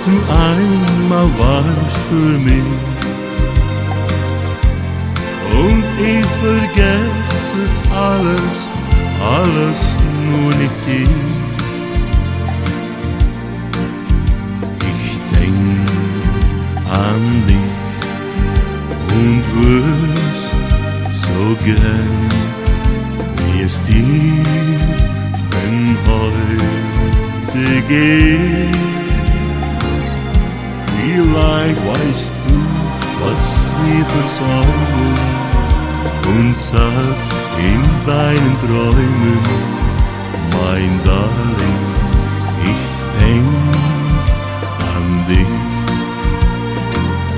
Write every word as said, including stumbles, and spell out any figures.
du einmal warst für mich. Und ich vergesse alles, alles, nur nicht dich. Ich denk an dich und wüsst so gern, wie es dir denn heute geht. Vielleicht weißt du, was wir versäumen, uns hat in deinen Träumen